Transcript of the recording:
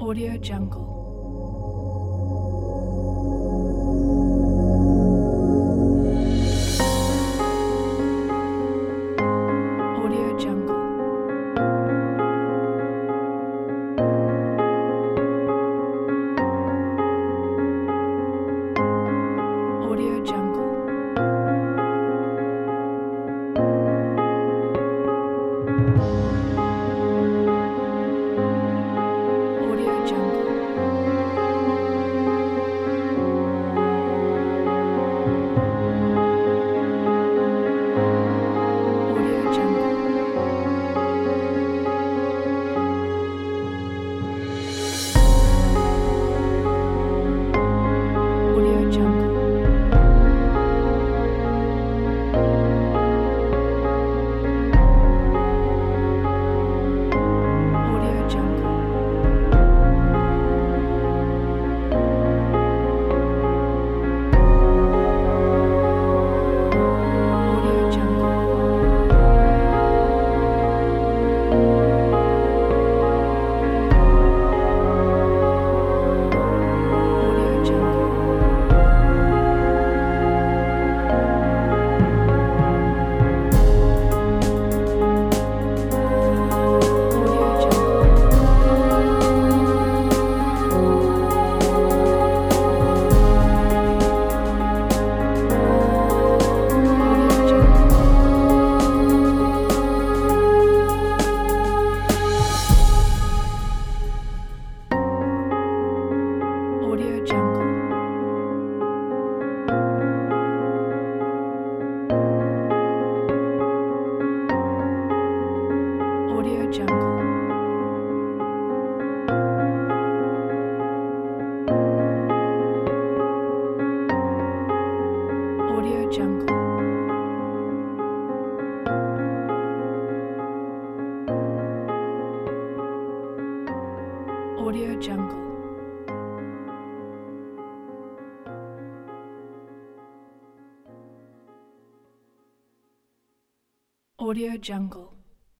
Audio Jungle. Audio Jungle. Audio Jungle. Audio Jungle. Audio Jungle. Audio Jungle. Audio Jungle. Audio Jungle. Audio Jungle. Audio Jungle. Audio Jungle. Audio Jungle. Audio Jungle. Audio Jungle. Audio Jungle. Audio Jungle.